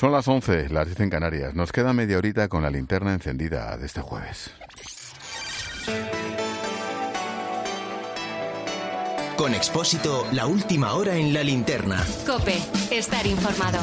Son las 11, las 10 en Canarias. Nos queda media horita con la linterna encendida de este jueves. Con Expósito, la última hora en la linterna. COPE, estar informado.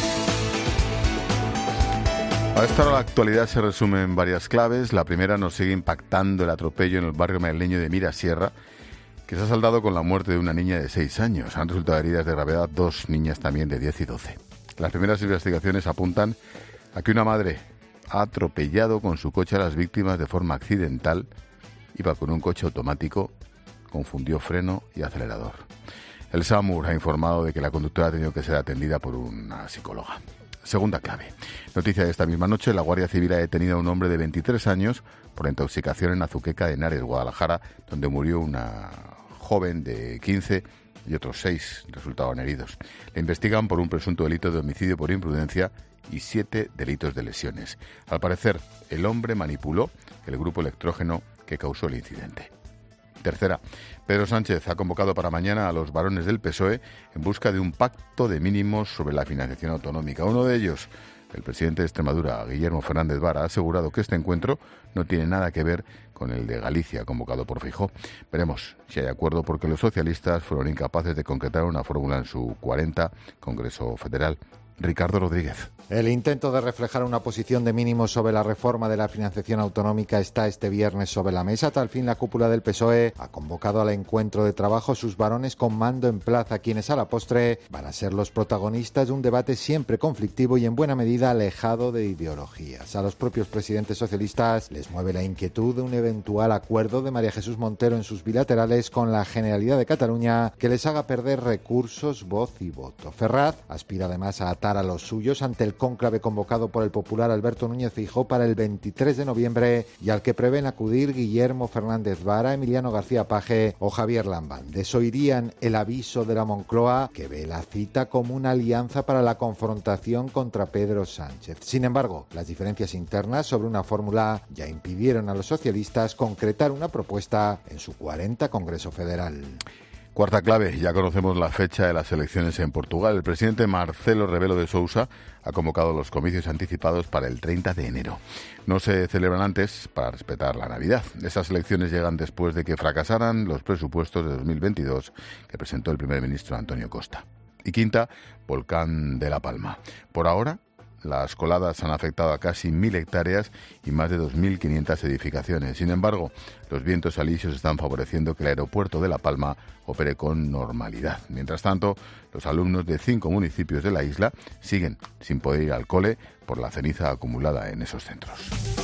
A esta hora la actualidad se resume en varias claves. La primera, nos sigue impactando el atropello en el barrio madrileño de Mirasierra, que se ha saldado con la muerte de una niña de 6 años. Han resultado heridas de gravedad 2 niñas también de 10 y 12. Las primeras investigaciones apuntan a que una madre ha atropellado con su coche a las víctimas de forma accidental. Iba con un coche automático, confundió freno y acelerador. El SAMUR ha informado de que la conductora ha tenido que ser atendida por una psicóloga. Segunda clave. Noticia de esta misma noche, la Guardia Civil ha detenido a un hombre de 23 años por intoxicación en Azuqueca de Henares, Guadalajara, donde murió una joven de 15 y otros 6 resultaron heridos. Le investigan por un presunto delito de homicidio por imprudencia y 7 delitos de lesiones. Al parecer, el hombre manipuló el grupo electrógeno que causó el incidente. Tercera, Pedro Sánchez ha convocado para mañana a los varones del PSOE en busca de un pacto de mínimos sobre la financiación autonómica. Uno de ellos, el presidente de Extremadura, Guillermo Fernández Vara, ha asegurado que este encuentro no tiene nada que ver con el de Galicia, convocado por Feijóo. Veremos si hay acuerdo, porque los socialistas fueron incapaces de concretar una fórmula en su 40 Congreso Federal. Ricardo Rodríguez. El intento de reflejar una posición de mínimos sobre la reforma de la financiación autonómica está este viernes sobre la mesa. Tal fin, la cúpula del PSOE ha convocado al encuentro de trabajo sus varones con mando en plaza, quienes a la postre van a ser los protagonistas de un debate siempre conflictivo y en buena medida alejado de ideologías. A los propios presidentes socialistas les mueve la inquietud de un eventual acuerdo de María Jesús Montero en sus bilaterales con la Generalidad de Cataluña que les haga perder recursos, voz y voto. Ferraz aspira además a atar a los suyos ante el cónclave convocado por el popular Alberto Núñez Feijóo para el 23 de noviembre y al que prevén acudir Guillermo Fernández Vara, Emiliano García Paje o Javier Lambán. Desoirían el aviso de la Moncloa, que ve la cita como una alianza para la confrontación contra Pedro Sánchez. Sin embargo, las diferencias internas sobre una fórmula ya impidieron a los socialistas concretar una propuesta en su 40 Congreso Federal. Cuarta clave, ya conocemos la fecha de las elecciones en Portugal. El presidente Marcelo Rebelo de Sousa ha convocado los comicios anticipados para el 30 de enero. No se celebran antes para respetar la Navidad. Esas elecciones llegan después de que fracasaran los presupuestos de 2022 que presentó el primer ministro Antonio Costa. Y quinta, volcán de La Palma. Por ahora, las coladas han afectado a casi 1.000 hectáreas y más de 2.500 edificaciones. Sin embargo, los vientos alisios están favoreciendo que el aeropuerto de La Palma opere con normalidad. Mientras tanto, los alumnos de 5 municipios de la isla siguen sin poder ir al cole por la ceniza acumulada en esos centros.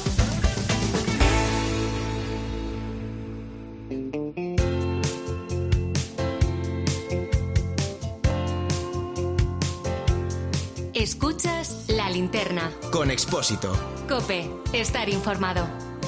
Escuchas La Linterna. Con Expósito. COPE, estar informado.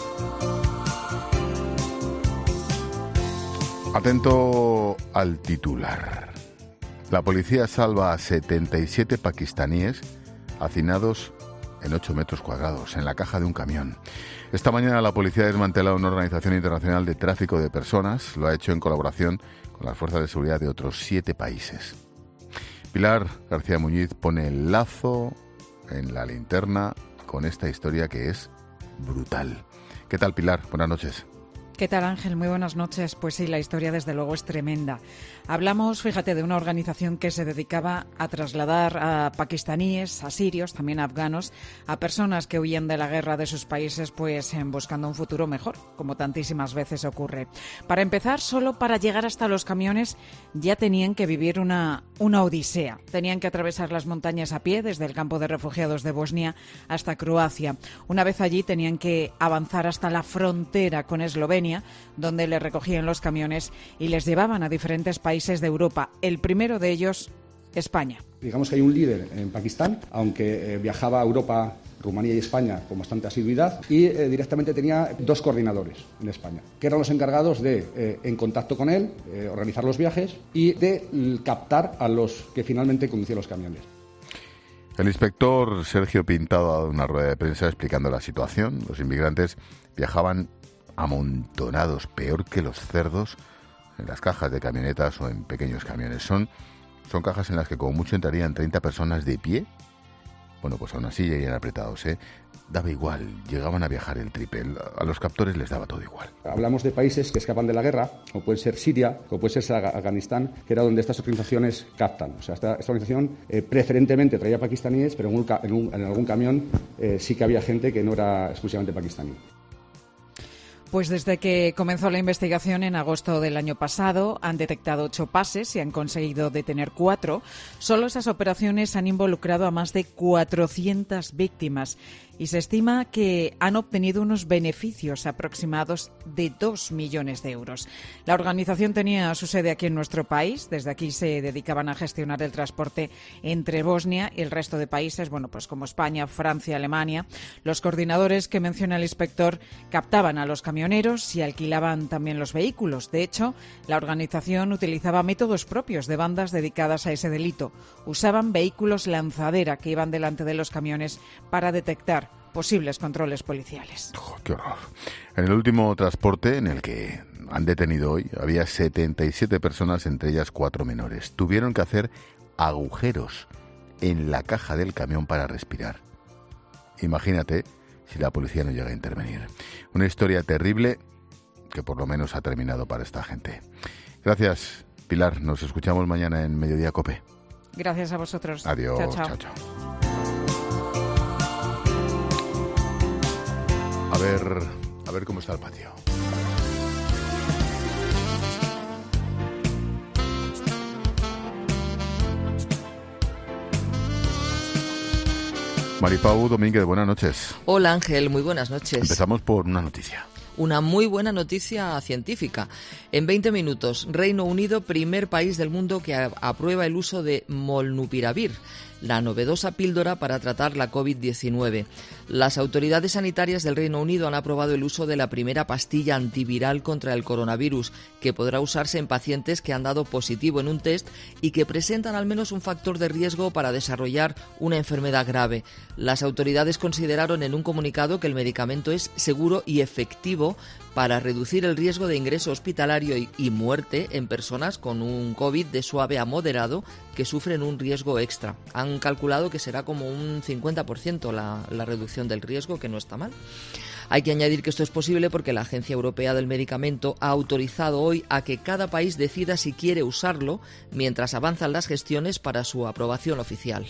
Atento al titular. La policía salva a 77 pakistaníes hacinados en 8 metros cuadrados, en la caja de un camión. Esta mañana la policía ha desmantelado una organización internacional de tráfico de personas. Lo ha hecho en colaboración con las fuerzas de seguridad de otros 7 países. Pilar García Muñiz pone el lazo en la linterna con esta historia que es brutal. ¿Qué tal, Pilar? Buenas noches. ¿Qué tal, Ángel? Muy buenas noches. Pues sí, la historia desde luego es tremenda. Hablamos, fíjate, de una organización que se dedicaba a trasladar a pakistaníes, a sirios, también a afganos, a personas que huían de la guerra de sus países, pues buscando un futuro mejor, como tantísimas veces ocurre. Para empezar, solo para llegar hasta los camiones ya tenían que vivir una odisea. Tenían que atravesar las montañas a pie desde el campo de refugiados de Bosnia hasta Croacia. Una vez allí tenían que avanzar hasta la frontera con Eslovenia, donde les recogían los camiones y les llevaban a diferentes países de Europa. El primero de ellos, España. Digamos que hay un líder en Pakistán, aunque viajaba a Europa, Rumanía y España con bastante asiduidad, y directamente tenía 2 coordinadores en España, que eran los encargados de, en contacto con él, organizar los viajes y de captar a los que finalmente conducían los camiones. El inspector Sergio Pintado ha dado una rueda de prensa explicando la situación. Los inmigrantes viajaban amontonados, peor que los cerdos, en las cajas de camionetas o en pequeños camiones. Son cajas en las que como mucho entrarían 30 personas de pie. Bueno, pues aún así irían apretados, ¿eh? Daba igual, llegaban a viajar el triple. A los captores les daba todo igual. Hablamos de países que escapan de la guerra, como puede ser Siria, como puede ser Afganistán, que era donde estas organizaciones captan. O sea, esta organización preferentemente traía pakistaníes, pero en algún camión sí que había gente que no era exclusivamente pakistaní. Pues desde que comenzó la investigación en agosto del año pasado han detectado 8 pases y han conseguido detener 4. Solo esas operaciones han involucrado a más de 400 víctimas y se estima que han obtenido unos beneficios aproximados de 2 millones de euros. La organización tenía su sede aquí en nuestro país. Desde aquí se dedicaban a gestionar el transporte entre Bosnia y el resto de países, bueno, pues como España, Francia, Alemania. Los coordinadores que menciona el inspector captaban a los camioneros y alquilaban también los vehículos. De hecho, la organización utilizaba métodos propios de bandas dedicadas a ese delito. Usaban vehículos lanzadera que iban delante de los camiones para detectar posibles controles policiales. Oh, ¡qué horror! En el último transporte en el que han detenido hoy había 77 personas, entre ellas 4 menores. Tuvieron que hacer agujeros en la caja del camión para respirar. Imagínate si la policía no llega a intervenir. Una historia terrible que por lo menos ha terminado para esta gente. Gracias, Pilar. Nos escuchamos mañana en Mediodía COPE. Gracias a vosotros. Adiós. Chao, chao. Chao, chao. A ver cómo está el patio. Maripau Domínguez, buenas noches. Hola Ángel, muy buenas noches. Empezamos por una noticia. Una muy buena noticia científica. En 20 minutos, Reino Unido, primer país del mundo que aprueba el uso de Molnupiravir, la novedosa píldora para tratar la COVID-19. Las autoridades sanitarias del Reino Unido han aprobado el uso de la primera pastilla antiviral contra el coronavirus, que podrá usarse en pacientes que han dado positivo en un test y que presentan al menos un factor de riesgo para desarrollar una enfermedad grave. Las autoridades consideraron en un comunicado que el medicamento es seguro y efectivo para reducir el riesgo de ingreso hospitalario y muerte en personas con un COVID de suave a moderado que sufren un riesgo extra. Han calculado que será como un 50% la reducción del riesgo, que no está mal. Hay que añadir que esto es posible porque la Agencia Europea del Medicamento ha autorizado hoy a que cada país decida si quiere usarlo mientras avanzan las gestiones para su aprobación oficial.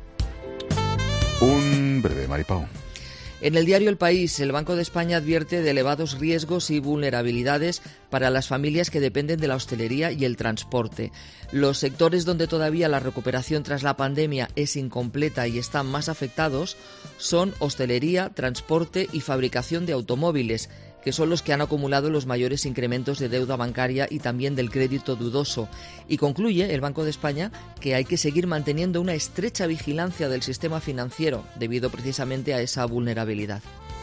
Un breve, Maripau. En el diario El País, el Banco de España advierte de elevados riesgos y vulnerabilidades para las familias que dependen de la hostelería y el transporte. Los sectores donde todavía la recuperación tras la pandemia es incompleta y están más afectados son hostelería, transporte y fabricación de automóviles, que son los que han acumulado los mayores incrementos de deuda bancaria y también del crédito dudoso. Y concluye el Banco de España que hay que seguir manteniendo una estrecha vigilancia del sistema financiero debido precisamente a esa vulnerabilidad.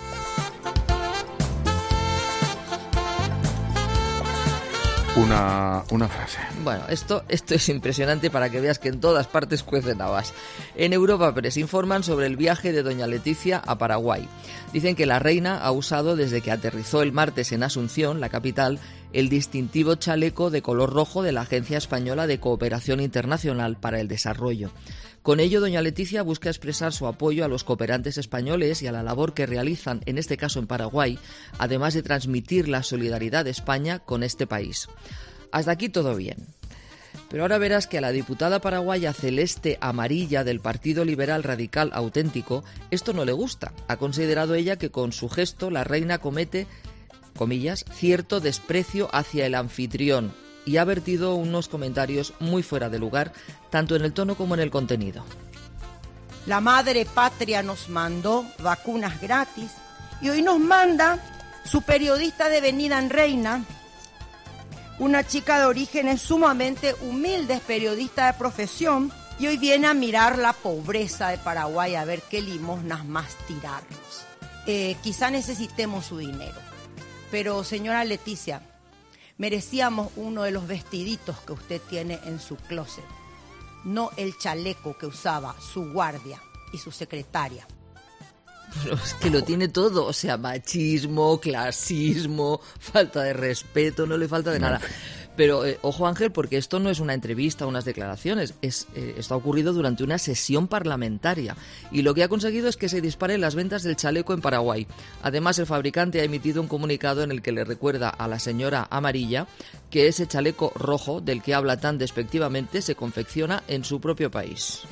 Una frase. Bueno, esto es impresionante para que veas que en todas partes cuecen habas. En Europa Press informan sobre el viaje de doña Leticia a Paraguay. Dicen que la reina ha usado desde que aterrizó el martes en Asunción, la capital, el distintivo chaleco de color rojo de la Agencia Española de Cooperación Internacional para el Desarrollo. Con ello, doña Leticia busca expresar su apoyo a los cooperantes españoles y a la labor que realizan, en este caso en Paraguay, además de transmitir la solidaridad de España con este país. Hasta aquí todo bien. Pero ahora verás que a la diputada paraguaya Celeste Amarilla del Partido Liberal Radical Auténtico esto no le gusta. Ha considerado ella que con su gesto la reina comete, comillas, cierto desprecio hacia el anfitrión, y ha vertido unos comentarios muy fuera de lugar, tanto en el tono como en el contenido. La madre patria nos mandó vacunas gratis y hoy nos manda su periodista de venida en Reina, una chica de orígenes sumamente humildes, periodista de profesión, y hoy viene a mirar la pobreza de Paraguay, a ver qué limosnas más tirarnos. Quizá necesitemos su dinero, pero señora Leticia, merecíamos uno de los vestiditos que usted tiene en su closet, no el chaleco que usaba su guardia y su secretaria. Pero es que lo tiene todo, o sea, machismo, clasismo, falta de respeto, no le falta de nada. Pero ojo, Ángel, porque esto no es una entrevista o unas declaraciones, esto ha ocurrido durante una sesión parlamentaria y lo que ha conseguido es que se disparen las ventas del chaleco en Paraguay. Además, el fabricante ha emitido un comunicado en el que le recuerda a la señora amarilla que ese chaleco rojo del que habla tan despectivamente se confecciona en su propio país.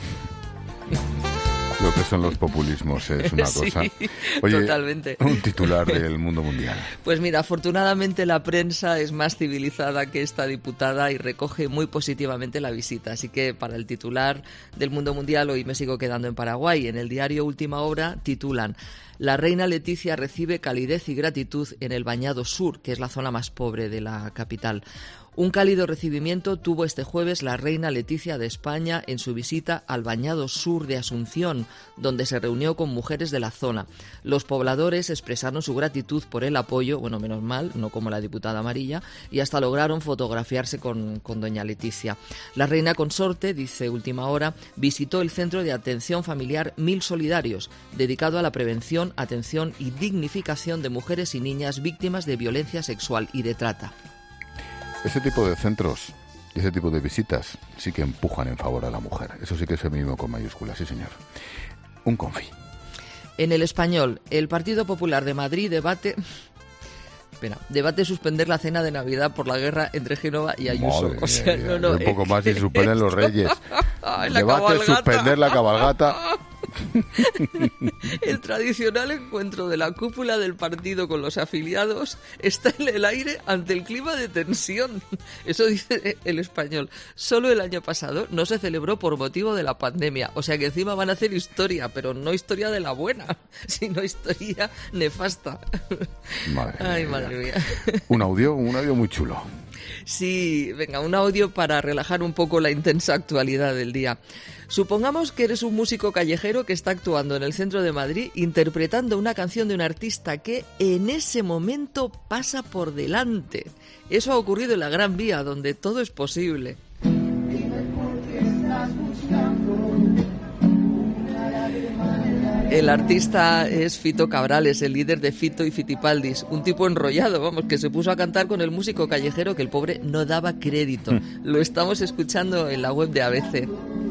Lo que son los populismos es una cosa. Sí, Oye, totalmente. Un titular del mundo mundial. Pues mira, afortunadamente la prensa es más civilizada que esta diputada y recoge muy positivamente la visita. Así que para el titular del mundo mundial hoy me sigo quedando en Paraguay. En el diario Última Hora titulan: La reina Leticia recibe calidez y gratitud en el Bañado Sur, que es la zona más pobre de la capital. Un cálido recibimiento tuvo este jueves la reina Leticia de España en su visita al Bañado Sur de Asunción, donde se reunió con mujeres de la zona. Los pobladores expresaron su gratitud por el apoyo, bueno, menos mal, no como la diputada amarilla, y hasta lograron fotografiarse con doña Leticia. La reina consorte, dice Última Hora, visitó el Centro de Atención Familiar 1000 Solidarios, dedicado a la prevención, atención y dignificación de mujeres y niñas víctimas de violencia sexual y de trata. Ese tipo de centros y ese tipo de visitas sí que empujan en favor a la mujer. Eso sí que es feminismo con mayúsculas, sí señor. Un confi. En El Español, el Partido Popular de Madrid debate suspender la cena de Navidad por la guerra entre Génova y Ayuso. Madre mía, un poco más y suspenden los Reyes. Debate suspender la cabalgata. El tradicional encuentro de la cúpula del partido con los afiliados está en el aire ante el clima de tensión. Eso dice El Español. Solo el año pasado no se celebró por motivo de la pandemia. O sea que encima van a hacer historia, pero no historia de la buena, sino historia nefasta. Madre mía. Un audio muy chulo. Sí, venga, un audio para relajar un poco la intensa actualidad del día. Supongamos que eres un músico callejero que está actuando en el centro de Madrid interpretando una canción de un artista que en ese momento pasa por delante. Eso ha ocurrido en la Gran Vía, donde todo es posible. El artista es Fito Cabrales, el líder de Fito y Fitipaldis, un tipo enrollado, vamos, que se puso a cantar con el músico callejero que el pobre no daba crédito. Lo estamos escuchando en la web de ABC.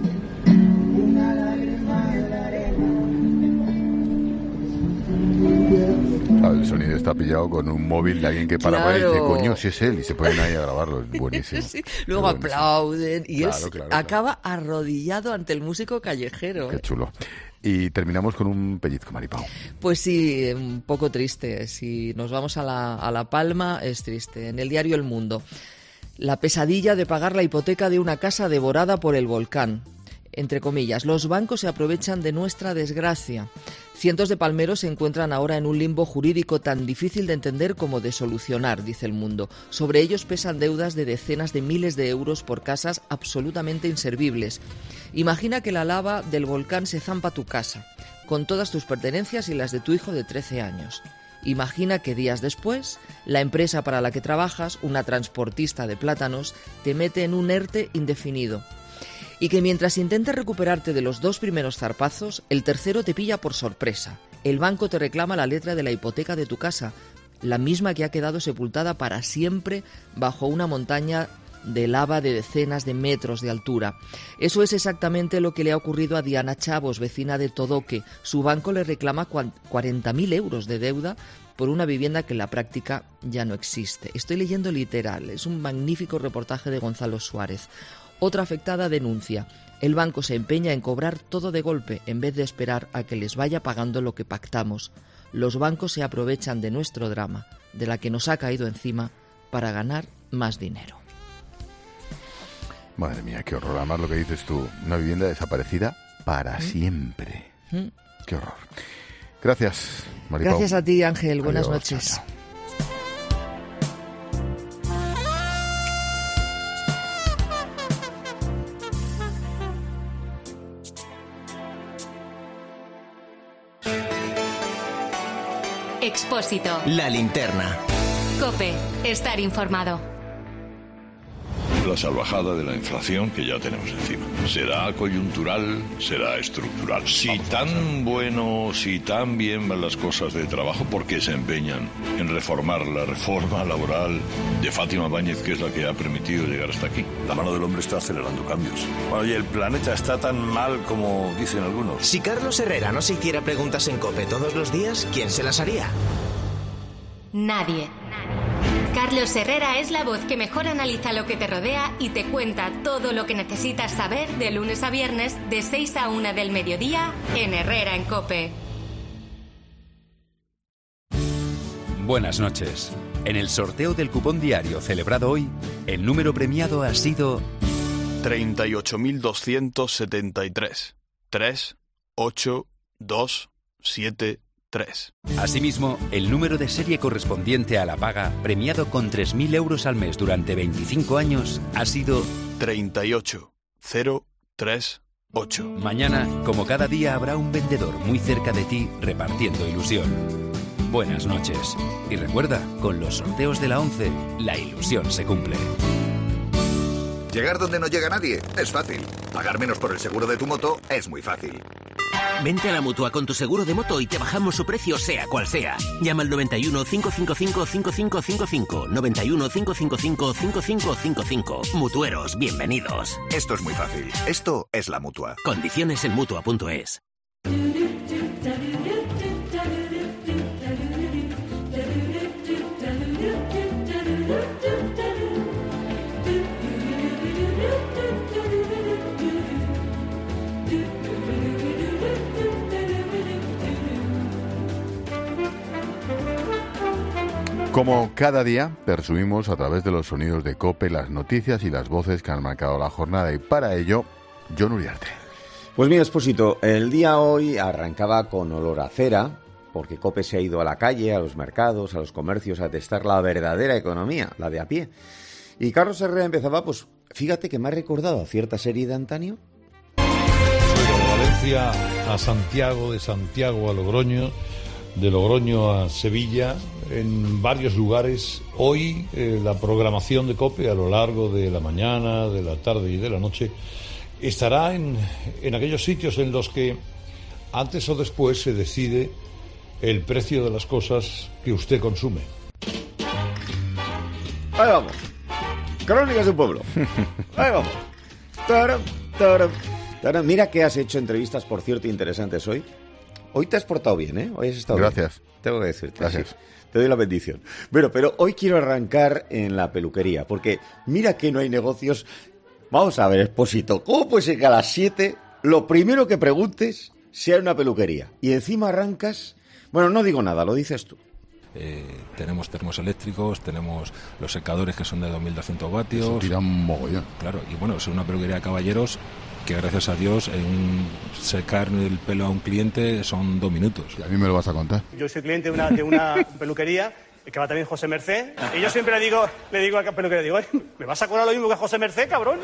El sonido está pillado con un móvil de alguien que para y dice, coño, si es él, y se ponen ahí a grabarlo, es buenísimo. Sí. Luego buenísimo. Aplauden y él Claro. acaba arrodillado ante el músico callejero. Qué chulo. Y terminamos con un pellizco, Maripau. Pues sí, un poco triste. Si nos vamos a La Palma, es triste. En el diario El Mundo, la pesadilla de pagar la hipoteca de una casa devorada por el volcán. Entre comillas, los bancos se aprovechan de nuestra desgracia. Cientos de palmeros se encuentran ahora en un limbo jurídico tan difícil de entender como de solucionar, dice El Mundo. Sobre ellos pesan deudas de decenas de miles de euros por casas absolutamente inservibles. Imagina que la lava del volcán se zampa tu casa, con todas tus pertenencias y las de tu hijo de 13 años. Imagina que días después, la empresa para la que trabajas, una transportista de plátanos, te mete en un ERTE indefinido. Y que mientras intentes recuperarte de los 2 primeros zarpazos, el tercero te pilla por sorpresa. El banco te reclama la letra de la hipoteca de tu casa, la misma que ha quedado sepultada para siempre bajo una montaña de lava de decenas de metros de altura. Eso es exactamente lo que le ha ocurrido a Diana Chavos, vecina de Todoque. Su banco le reclama 40.000 euros de deuda por una vivienda que en la práctica ya no existe. Estoy leyendo literal, es un magnífico reportaje de Gonzalo Suárez. Otra afectada denuncia. El banco se empeña en cobrar todo de golpe en vez de esperar a que les vaya pagando lo que pactamos. Los bancos se aprovechan de nuestro drama, de la que nos ha caído encima, para ganar más dinero. Madre mía, qué horror. Además lo que dices tú, una vivienda desaparecida para siempre. Qué horror. Gracias, Maripau. Gracias a ti, Ángel. Buenas Adiós, noches. chao. Expósito. La linterna. COPE. Estar informado. la salvajada de la inflación que ya tenemos encima. ¿Será coyuntural? ¿Será estructural? Si tan bueno, si tan bien van las cosas de trabajo, ¿por qué se empeñan en reformar la reforma laboral de Fátima Báñez, que es la que ha permitido llegar hasta aquí? La mano del hombre está acelerando cambios. Bueno, y el planeta está tan mal como dicen algunos. Si Carlos Herrera no se hiciera preguntas en COPE todos los días, ¿quién se las haría? Nadie. Carlos Herrera es la voz que mejor analiza lo que te rodea y te cuenta todo lo que necesitas saber de lunes a viernes de 6 a 1 del mediodía en Herrera en COPE. Buenas noches. En el sorteo del cupón diario celebrado hoy, el número premiado ha sido 38.273. 3, 8, 2, 7, 3. Asimismo, el número de serie correspondiente a la paga, premiado con 3.000 euros al mes durante 25 años, ha sido 38038. Mañana, como cada día, habrá un vendedor muy cerca de ti repartiendo ilusión. Buenas noches. Y recuerda, con los sorteos de la 11, la ilusión se cumple. Llegar donde no llega nadie es fácil. Pagar menos por el seguro de tu moto es muy fácil. Vente a la Mutua con tu seguro de moto y te bajamos su precio sea cual sea. Llama al 91 555 5555. 91 555 5555. Mutueros, bienvenidos. Esto es muy fácil. Esto es la Mutua. Condiciones en Mutua.es. Como cada día, presumimos a través de los sonidos de COPE las noticias y las voces que han marcado la jornada. Y para ello, Jon Uriarte. Pues mira, Expósito, el día hoy arrancaba con olor a cera, porque COPE se ha ido a la calle, a los mercados, a los comercios, a testar la verdadera economía, la de a pie. Y Carlos Herrera empezaba, pues, fíjate que me ha recordado a cierta serie de antaño. De Valencia a Santiago, de Santiago a Logroño, de Logroño a Sevilla, en varios lugares. Hoy la programación de COPE a lo largo de la mañana, de la tarde y de la noche estará en aquellos sitios en los que antes o después se decide el precio de las cosas que usted consume. Ahí vamos. Crónicas de un pueblo. Ahí vamos. Taram, taram, taram. Mira que has hecho entrevistas, por cierto, interesantes hoy. Hoy te has portado bien, ¿eh? Hoy has estado Gracias. bien. Tengo que decirte. Gracias. Sí. Te doy la bendición. Pero hoy quiero arrancar en la peluquería, porque mira que no hay negocios. Vamos a ver, Expósito, ¿cómo puede ser que a las 7 lo primero que preguntes sea una peluquería? Y encima arrancas... Bueno, no digo nada, lo dices tú. Tenemos termos eléctricos, tenemos los secadores que son de 2200 vatios. Eso tira un mogollón. Claro, y bueno, es una peluquería de caballeros que gracias a Dios secar el pelo a un cliente son 2 minutos. ¿Y a mí me lo vas a contar? Yo soy cliente de una peluquería que va también José Mercé, y yo siempre le digo a la peluquería, ¿me vas a cobrar lo mismo que a José Mercé, cabrón?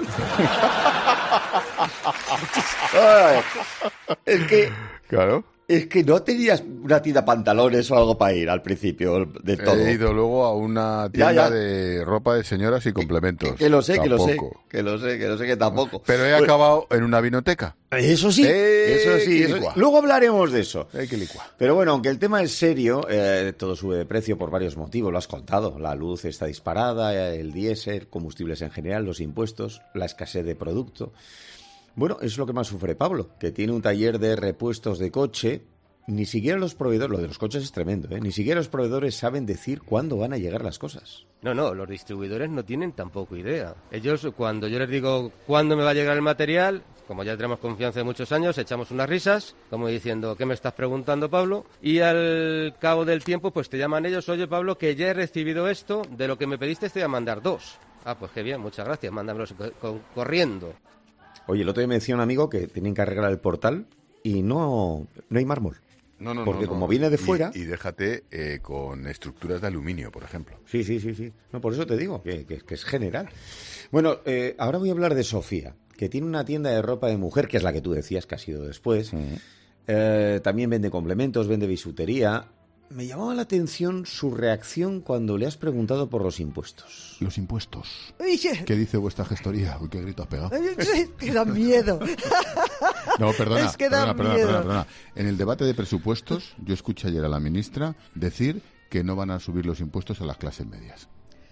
Es que... Claro. Es que no tenías una tienda de pantalones o algo para ir al principio de todo. He ido luego a una tienda de ropa de señoras y complementos. Que lo sé, tampoco. que tampoco. Pero he acabado en una vinoteca. Eso sí. Luego hablaremos de eso. Hay que licuar. Pero bueno, aunque el tema es serio, todo sube de precio por varios motivos, lo has contado. La luz está disparada, el diésel, combustibles en general, los impuestos, la escasez de producto. Bueno, es lo que más sufre Pablo, que tiene un taller de repuestos de coche. Ni siquiera los proveedores, lo de los coches es tremendo, ni siquiera los proveedores saben decir cuándo van a llegar las cosas. No, los distribuidores no tienen tampoco idea. Ellos, cuando yo les digo cuándo me va a llegar el material, como ya tenemos confianza de muchos años, echamos unas risas, como diciendo, ¿qué me estás preguntando, Pablo? Y al cabo del tiempo, pues te llaman ellos, oye, Pablo, que ya he recibido esto, de lo que me pediste te voy a mandar 2. Ah, pues qué bien, muchas gracias, mándamelos corriendo. Oye, el otro día me decía un amigo que tienen que arreglar el portal y no hay mármol. No. Porque como viene de fuera... Y déjate con estructuras de aluminio, por ejemplo. Sí. No, por eso te digo, que es general. Bueno, ahora voy a hablar de Sofía, que tiene una tienda de ropa de mujer, que es la que tú decías que ha sido después. También vende complementos, vende bisutería. me llamaba la atención su reacción cuando le has preguntado por los impuestos. Los impuestos. ¿Qué dice vuestra gestoría? Uy, qué grito has pegado. Que da miedo. No, perdona, Es que da miedo. perdona. En el debate de presupuestos, yo escuché ayer a la ministra decir que no van a subir los impuestos a las clases medias.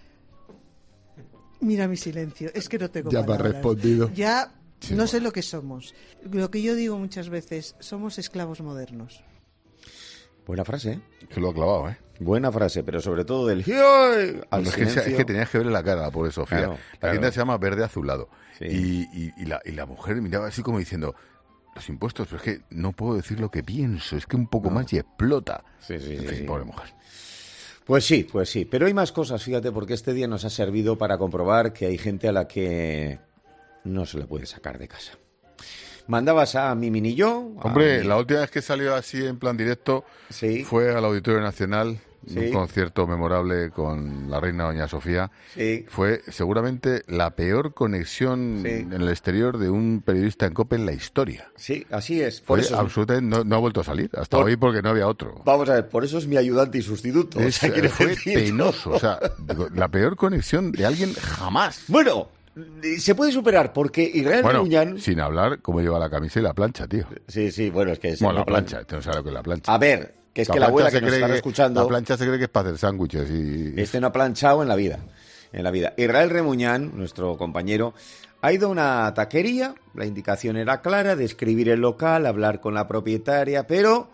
Mira mi silencio, es que no tengo Ya palabras. me ha respondido. Ya Sí, no sé lo que somos. Lo que yo digo muchas veces, somos esclavos modernos. Buena frase, ¿eh? Que lo ha clavado, ¿eh? Buena frase, pero sobre todo del ¡ay! Al No, es que silencio. tenías que verle la cara, por eso, Sofía. Claro, La claro. tienda se llama Verde Azulado. Sí. Y la mujer miraba así como diciendo, los impuestos, pero es que no puedo decir lo que pienso, es que un poco más y explota. Sí, En fin, sí. pobre mujer. Pues sí. Pero hay más cosas, fíjate, porque este día nos ha servido para comprobar que hay gente a la que no se le puede sacar de casa. Mandabas a mi mini yo. Hombre, la última vez que salió así en plan directo fue al Auditorio Nacional, Sí. un concierto memorable con la reina Doña Sofía. Sí. Fue seguramente la peor conexión en el exterior de un periodista en COPE en la historia. Sí, así es. Fue Por eso, absolutamente, no ha vuelto a salir hasta hoy porque no había otro. vamos a ver, por eso es mi ayudante y sustituto. O sea, quiero Fue decir, penoso, o sea, digo, la peor conexión de alguien jamás. Bueno, se puede superar porque Israel Bueno, Remuñán... sin hablar cómo lleva la camisa y la plancha, tío. Sí, bueno, es que es... Bueno, la plancha, este no sabe lo que es la plancha. A ver, que es que la abuela plancha que nos se cree está escuchando... La plancha se cree que es para hacer sándwiches y... Este no ha planchado en la vida. Israel Remuñán, nuestro compañero, ha ido a una taquería. La indicación era clara, describir el local, hablar con la propietaria, pero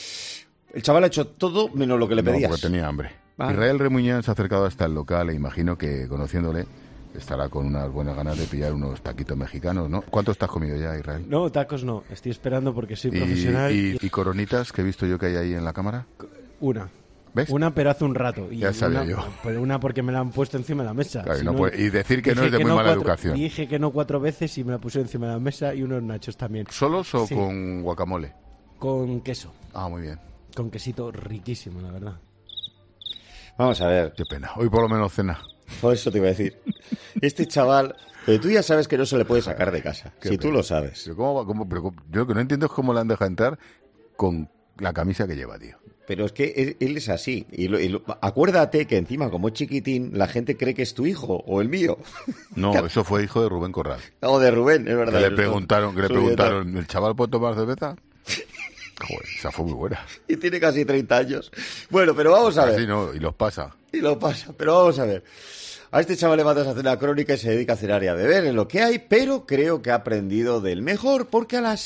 el chaval ha hecho todo menos lo que le pedías. No, porque tenía hambre. Vale. Israel Remuñán se ha acercado hasta el local e imagino que, conociéndole, estará con unas buenas ganas de pillar unos taquitos mexicanos, ¿no? ¿Cuántos te has comido ya, Israel? No, tacos no. Estoy esperando porque soy profesional. ¿Y coronitas que he visto yo que hay ahí en la cámara? Una. ¿Ves? Una, pero hace un rato. Y Ya sabía una, yo. Pero una porque me la han puesto encima de la mesa. Claro, Si y no puede- y decir que no dije es de muy mala 4 educación. Dije que no 4 veces y me la pusieron encima de la mesa y unos nachos también. ¿Solos o Sí. con guacamole? Con queso. Ah, muy bien. Con quesito riquísimo, la verdad. Vamos a ver. Qué pena. Hoy por lo menos cena. Por eso te iba a decir. Este chaval... Pero tú ya sabes que no se le puede sacar de casa. Qué Si tú pena. lo sabes. Pero yo lo que no entiendo es cómo le han dejado entrar con la camisa que lleva, tío. Pero es que él es así. Acuérdate que encima, como es chiquitín, la gente cree que es tu hijo o el mío. No, eso fue hijo de Rubén Corral. O de Rubén, es verdad. Que le preguntaron, ¿el chaval puede tomar cerveza? Joder, esa fue muy buena. Y tiene casi 30 años. Bueno, pero vamos a ver. Así no, y los pasa. Y lo pasa, pero vamos a ver. A este chaval le mandas a hacer una crónica y se dedica a cenar y a beber en lo que hay, pero creo que ha aprendido del mejor, porque a las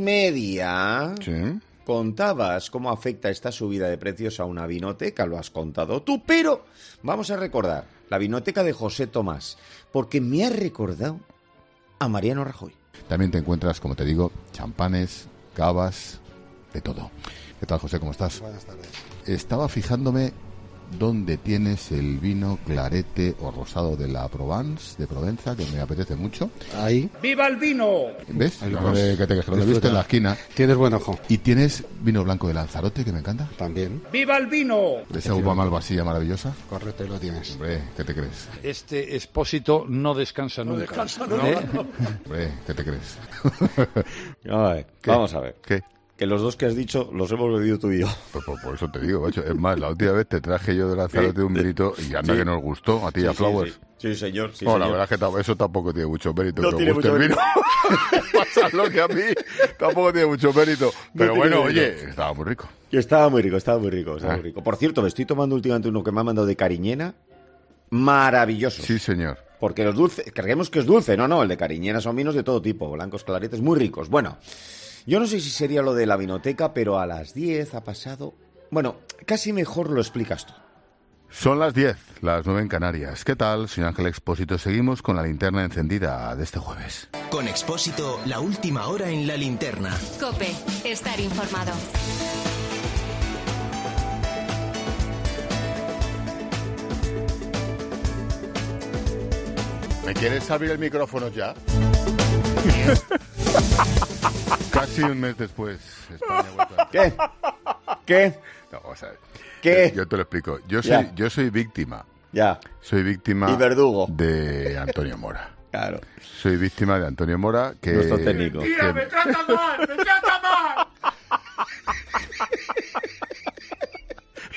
7:30 contabas cómo afecta esta subida de precios a una vinoteca, lo has contado tú, pero vamos a recordar la vinoteca de José Tomás, porque me ha recordado a Mariano Rajoy. También te encuentras, como te digo, champanes, cavas, de todo. ¿Qué tal, José? ¿Cómo estás? Buenas tardes. Estaba fijándome dónde tienes el vino clarete o rosado de la Provence, de Provenza, que me apetece mucho. Ahí. ¡Viva el vino! ¿Ves? Ahí lo Lo ves. que lo he visto en la esquina. Tienes buen ojo. Y tienes vino blanco de Lanzarote, que me encanta. También. ¡Viva el vino! De esa uva malvasilla maravillosa. Correcto, ahí lo tienes. Hombre, ¿qué te crees? Este expósito no descansa nunca. descansa ¿Eh? Hombre, ¿qué te crees? Vamos a ver. ¿Qué? Que los dos que has dicho los hemos bebido tú y yo. Por eso te digo, macho. Es más, la última vez te traje yo de Lanzarote un vinito y anda Sí. que nos gustó a ti y a Flowers. Sí, señor. Sí, No, la señor. verdad es que eso tampoco tiene mucho mérito. No que tiene os guste mucho el vino. Pasa lo que a mí tampoco tiene mucho mérito. Pero tiene bueno, mérito. oye, estaba muy rico. Y estaba muy rico, estaba muy rico. Por cierto, me estoy tomando últimamente uno que me ha mandado de Cariñena. Maravilloso. Sí, señor. Porque los dulces, creemos que es dulce. No, el de Cariñena son vinos de todo tipo. Blancos, claretes, muy ricos. Bueno, yo no sé si sería lo de la vinoteca, pero a las 10 ha pasado... Bueno, casi mejor lo explicas tú. Son las 10, las 9 en Canarias. ¿Qué tal? Soy Ángel Expósito. Seguimos con la linterna encendida de este jueves. Con Expósito, la última hora en la linterna. COPE, estar informado. ¿Me quieres abrir el micrófono ya? Casi un mes después. España ha vuelto a... ¿Qué? No, vamos a ver. ¿Qué? Yo te lo explico. Yo Ya. soy víctima. Ya. Soy víctima... Y verdugo. De Antonio Mora. Claro. Soy víctima de Antonio Mora, que... Nuestro técnico. ¡Tía, me trata mal! ¡Me trata mal!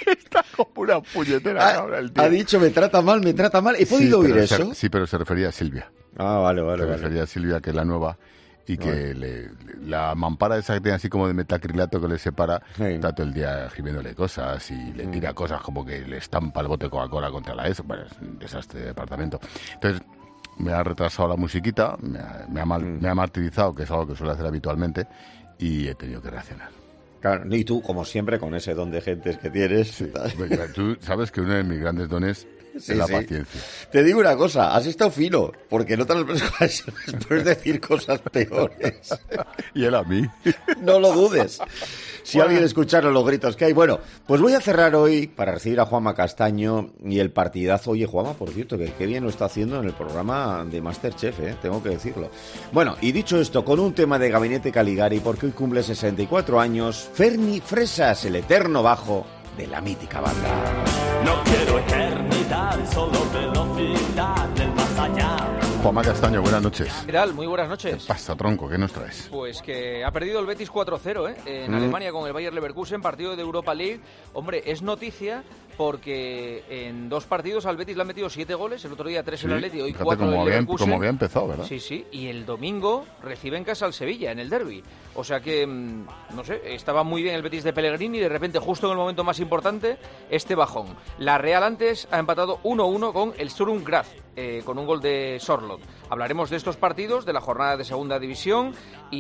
La puñetera cabra, el tío. Ha dicho, me trata mal. ¿He podido oír eso? Sí, pero se refería a Silvia. Ah, vale. Se refería a Silvia, que es la nueva, y que la mampara esa que tiene así como de metacrilato que le separa, está todo el día escribiéndole cosas y le tira cosas como que le estampa el bote de Coca-Cola contra la ESO. Bueno, es un desastre de departamento. Entonces, me ha retrasado la musiquita, me ha martirizado, que es algo que suele hacer habitualmente, y he tenido que reaccionar. Claro, y tú, como siempre, con ese don de gentes que tienes. Sí. Tú sabes que uno de mis grandes dones es la paciencia. Te digo una cosa, has estado fino, porque en otras ocasiones puedes decir cosas peores. Y él a mí. No lo dudes. Si alguien escucharon los gritos que hay. Bueno, pues voy a cerrar hoy para recibir a Juanma Castaño y el partidazo. Oye, Juanma, por cierto, que qué bien lo está haciendo en el programa de Masterchef, tengo que decirlo. Bueno, y dicho esto, con un tema de Gabinete Caligari, porque hoy cumple 64 años, Ferni Fresas, el eterno bajo de la mítica banda. No quiero eternidad, solo velocidad del más allá. Juanma Castaño, buenas noches. ¿Qué tal? Muy buenas noches. ¿Qué pasa, tronco? ¿Qué nos traes? Pues que ha perdido el Betis 4-0 en Alemania con el Bayer Leverkusen, partido de Europa League. Hombre, es noticia porque en 2 partidos al Betis le han metido 7 goles, el otro día 3 el Atleti, hoy 4 el Leverkusen. Como había empezado, ¿verdad? Sí, y el domingo recibe en casa al Sevilla, en el derbi. O sea que, no sé, estaba muy bien el Betis de Pellegrini y de repente, justo en el momento más importante, este bajón. La Real antes ha empatado 1-1 con el Sturm Graz, con un gol de Sorloth. Hablaremos de estos partidos, de la jornada de segunda división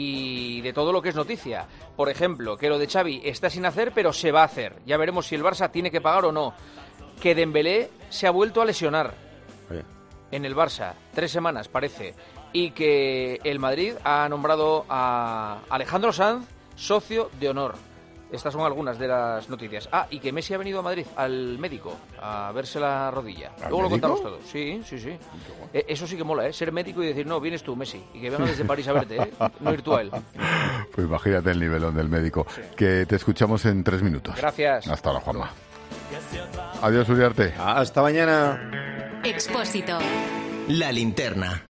y de todo lo que es noticia. Por ejemplo, que lo de Xavi está sin hacer, pero se va a hacer. Ya veremos si el Barça tiene que pagar o no. Que Dembélé se ha vuelto a lesionar en el Barça. 3 semanas, parece. Y que el Madrid ha nombrado a Alejandro Sanz socio de honor. Estas son algunas de las noticias. Ah, y que Messi ha venido a Madrid, al médico, a verse la rodilla. Luego lo contamos todo. Sí. Eso sí que mola, ser médico y decir, no, vienes tú, Messi, y que venga desde París a verte, no ir tú a él. Pues imagínate el nivelón del médico. Sí. Que te escuchamos en 3 minutos. Gracias. Hasta ahora, Juanma. Adiós, Uriarte. Hasta mañana. Expósito. La linterna.